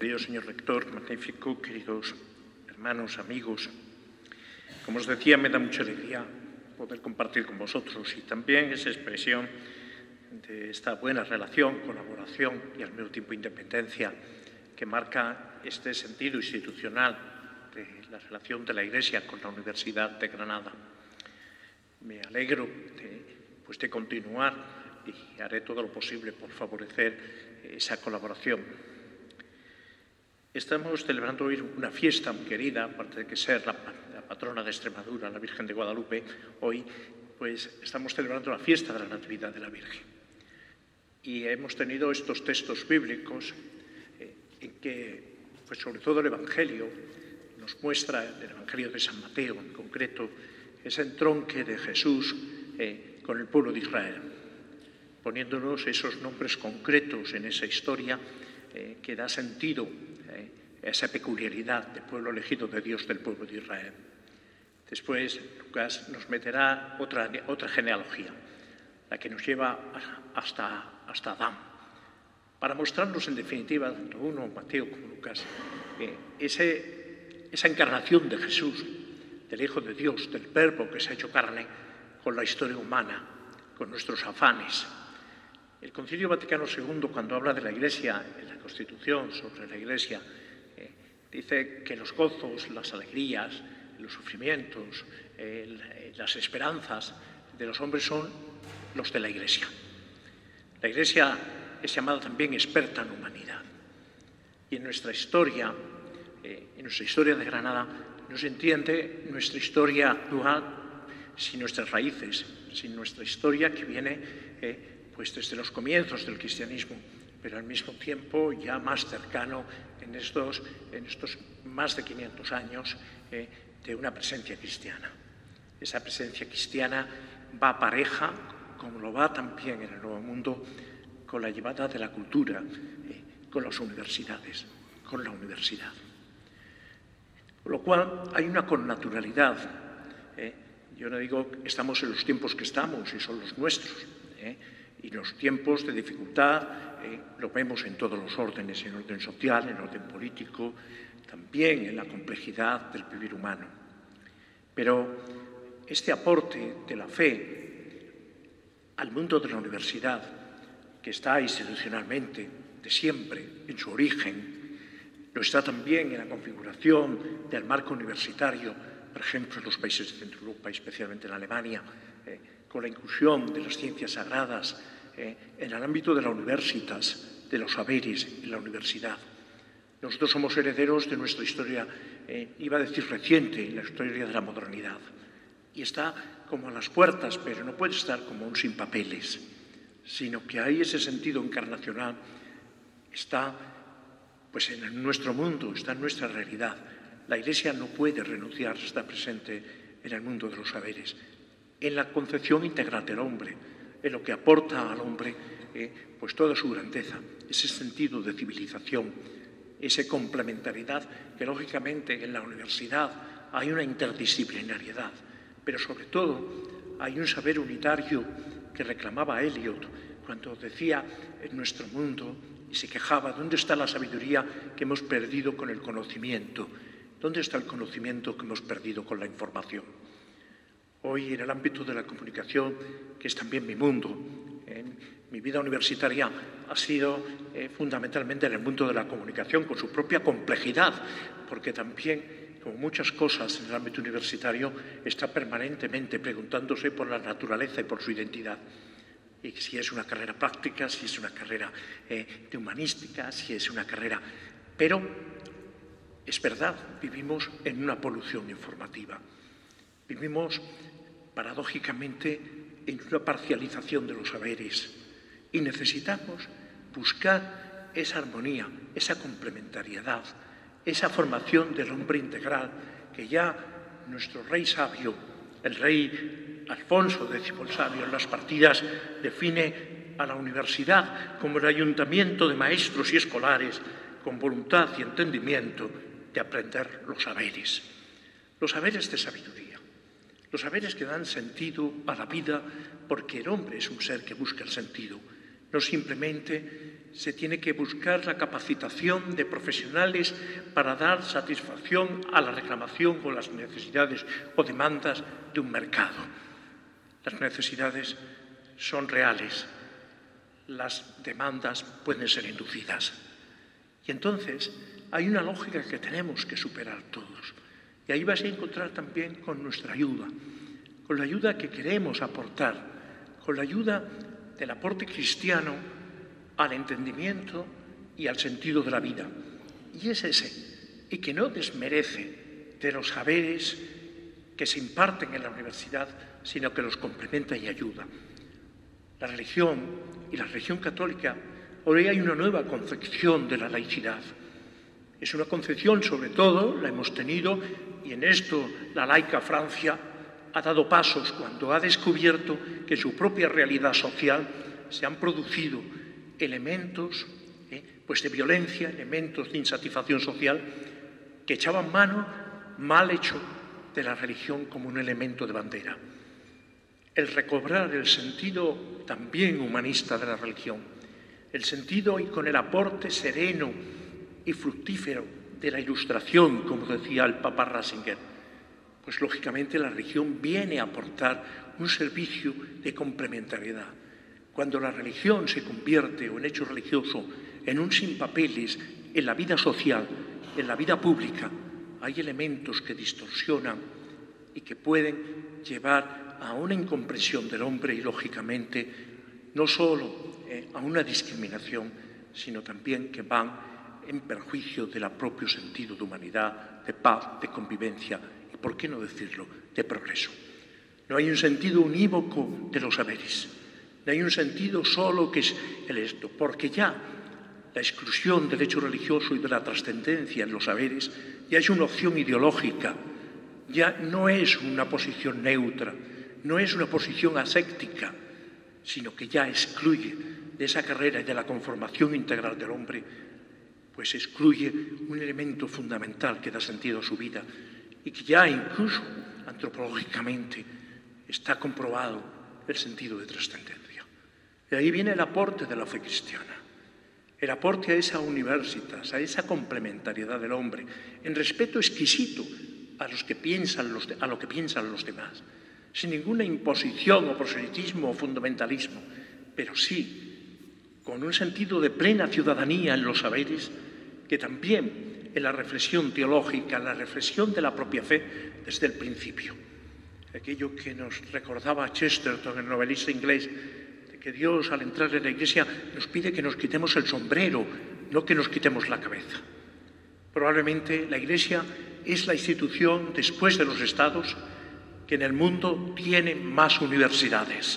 Querido señor rector, magnífico, queridos hermanos, amigos, como os decía, me da mucha alegría poder compartir con vosotros y también esa expresión de esta buena relación, colaboración y al mismo tiempo independencia que marca este sentido institucional de la relación de la Iglesia con la Universidad de Granada. Me alegro de continuar y haré todo lo posible por favorecer esa colaboración. Estamos celebrando hoy una fiesta muy querida, aparte de que ser la patrona de Extremadura, la Virgen de Guadalupe. Hoy pues estamos celebrando la fiesta de la Natividad de la Virgen. Y hemos tenido estos textos bíblicos en que, pues sobre todo el Evangelio, nos muestra, el Evangelio de San Mateo en concreto, ese entronque de Jesús con el pueblo de Israel, poniéndonos esos nombres concretos en esa historia que da sentido a esa peculiaridad del pueblo elegido de Dios, del pueblo de Israel. Después, Lucas nos meterá otra genealogía, la que nos lleva hasta Adán, para mostrarnos en definitiva, tanto uno, Mateo como Lucas, esa encarnación de Jesús, del Hijo de Dios, del Verbo que se ha hecho carne, con la historia humana, con nuestros afanes. El Concilio Vaticano II, cuando habla de la Iglesia, en la Constitución sobre la Iglesia, dice que los gozos, las alegrías, los sufrimientos, las esperanzas de los hombres son los de la Iglesia. La Iglesia es llamada también experta en humanidad. Y en nuestra historia de Granada, no se entiende nuestra historia actual sin nuestras raíces, sin nuestra historia que viene pues desde los comienzos del cristianismo, pero al mismo tiempo ya más cercano en estos más de 500 años de una presencia cristiana. Esa presencia cristiana va pareja, como lo va también en el Nuevo Mundo, con la llevada de la cultura, con las universidades, con la universidad. Con lo cual hay una connaturalidad. Yo no digo que estamos en los tiempos que estamos y son los nuestros, y los tiempos de dificultad lo vemos en todos los órdenes, en orden social, en orden político, también en la complejidad del vivir humano. Pero este aporte de la fe al mundo de la universidad, que está institucionalmente de siempre en su origen, lo está también en la configuración del marco universitario, por ejemplo, en los países de Centro Europa, especialmente en Alemania, con la inclusión de las ciencias sagradas en el ámbito de la universitas, de los saberes en la universidad. Nosotros somos herederos de nuestra historia, iba a decir reciente, la historia de la modernidad. Y está como a las puertas, pero no puede estar como un sin papeles, sino que hay ese sentido encarnacional, está pues en nuestro mundo, está en nuestra realidad. La Iglesia no puede renunciar, está presente en el mundo de los saberes, en la concepción integral del hombre, en lo que aporta al hombre pues toda su grandeza, ese sentido de civilización, esa complementariedad que lógicamente en la universidad hay una interdisciplinariedad, pero sobre todo hay un saber unitario que reclamaba Eliot cuando decía en nuestro mundo y se quejaba, ¿dónde está la sabiduría que hemos perdido con el conocimiento? ¿Dónde está el conocimiento que hemos perdido con la información? Hoy en el ámbito de la comunicación, que es también mi mundo, en mi vida universitaria ha sido fundamentalmente en el mundo de la comunicación, con su propia complejidad, porque también, como muchas cosas en el ámbito universitario, está permanentemente preguntándose por la naturaleza y por su identidad. Y si es una carrera práctica, si es una carrera de humanística, si es una carrera... Pero es verdad, vivimos en una polución informativa. Vivimos, paradójicamente, en una parcialización de los saberes y necesitamos buscar esa armonía, esa complementariedad, esa formación del hombre integral que ya nuestro rey sabio, el rey Alfonso X el Sabio, en las partidas define a la universidad como el ayuntamiento de maestros y escolares con voluntad y entendimiento de aprender los saberes de sabiduría, los saberes que dan sentido a la vida, porque el hombre es un ser que busca el sentido, no simplemente se tiene que buscar la capacitación de profesionales para dar satisfacción a la reclamación o las necesidades o demandas de un mercado. Las necesidades son reales, las demandas pueden ser inducidas. Y entonces hay una lógica que tenemos que superar todos. Y ahí vas a encontrar también con nuestra ayuda, con la ayuda que queremos aportar, con la ayuda del aporte cristiano al entendimiento y al sentido de la vida. Y es ese, y que no desmerece de los saberes que se imparten en la universidad, sino que los complementa y ayuda. La religión y la religión católica, hoy hay una nueva concepción de la laicidad. Es una concepción, sobre todo, la hemos tenido, y en esto la laica Francia ha dado pasos cuando ha descubierto que en su propia realidad social se han producido elementos de violencia, elementos de insatisfacción social que echaban mano, mal hecho, de la religión como un elemento de bandera. El recobrar el sentido también humanista de la religión, el sentido y con el aporte sereno y fructífero de la Ilustración, como decía el Papa Ratzinger, pues lógicamente la religión viene a aportar un servicio de complementariedad. Cuando la religión se convierte, o en hecho religioso, en un sin papeles en la vida social, en la vida pública, hay elementos que distorsionan y que pueden llevar a una incomprensión del hombre y, lógicamente, no solo a una discriminación, sino también que van en perjuicio del propio sentido de humanidad, de paz, de convivencia y, por qué no decirlo, de progreso. No hay un sentido unívoco de los saberes. No hay un sentido solo que es el esto, porque ya la exclusión del hecho religioso y de la trascendencia en los saberes ya es una opción ideológica, ya no es una posición neutra, no es una posición aséptica, sino que ya excluye de esa carrera y de la conformación integral del hombre, pues excluye un elemento fundamental que da sentido a su vida y que ya incluso antropológicamente está comprobado el sentido de trascendencia. De ahí viene el aporte de la fe cristiana, el aporte a esa universitas, a esa complementariedad del hombre, en respeto exquisito a lo que piensan los demás, sin ninguna imposición o proselitismo o fundamentalismo, pero sí con un sentido de plena ciudadanía en los saberes, que también en la reflexión teológica, en la reflexión de la propia fe desde el principio. Aquello que nos recordaba Chesterton, el novelista inglés, de que Dios, al entrar en la Iglesia, nos pide que nos quitemos el sombrero, no que nos quitemos la cabeza. Probablemente la Iglesia es la institución, después de los Estados, que en el mundo tiene más universidades.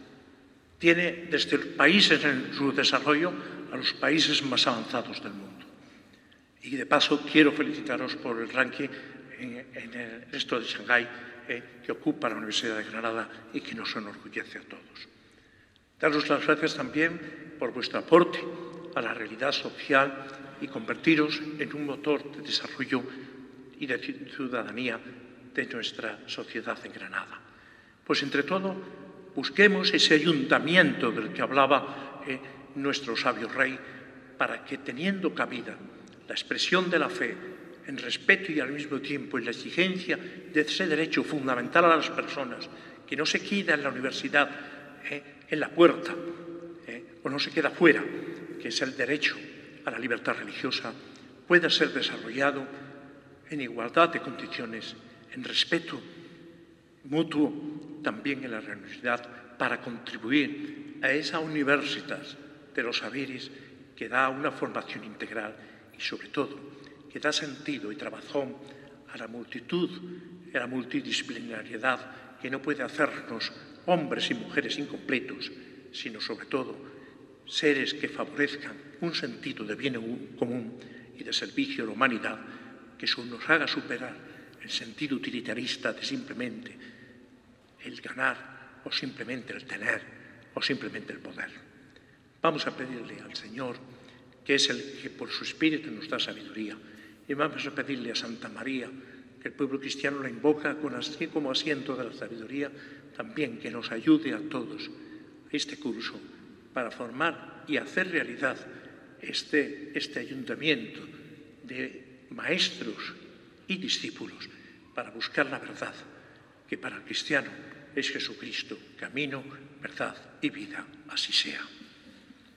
Tiene desde países en su desarrollo a los países más avanzados del mundo. Y de paso quiero felicitaros por el ranking en el resto de Shanghái que ocupa la Universidad de Granada y que nos enorgullece a todos. Daros las gracias también por vuestro aporte a la realidad social y convertiros en un motor de desarrollo y de ciudadanía de nuestra sociedad en Granada. Pues entre todo, busquemos ese ayuntamiento del que hablaba nuestro sabio rey, para que, teniendo cabida la expresión de la fe en respeto y al mismo tiempo en la exigencia de ese derecho fundamental a las personas, que no se queda en la universidad en la puerta o no se queda fuera, que es el derecho a la libertad religiosa, pueda ser desarrollado en igualdad de condiciones, en respeto mutuo también en la universidad, para contribuir a esa universitas de los saberes que da una formación integral y, sobre todo, que da sentido y trabazón a la multitud, a la multidisciplinariedad que no puede hacernos hombres y mujeres incompletos, sino, sobre todo, seres que favorezcan un sentido de bien común y de servicio a la humanidad, que eso nos haga superar el sentido utilitarista de simplemente el ganar o simplemente el tener o simplemente el poder. Vamos a pedirle al Señor, que es el que por su Espíritu nos da sabiduría, y vamos a pedirle a Santa María, que el pueblo cristiano la invoca así como asiento de la sabiduría, también que nos ayude a todos este curso para formar y hacer realidad este ayuntamiento de maestros y discípulos para buscar la verdad, que para el cristiano es Jesucristo, camino, verdad y vida. Así sea.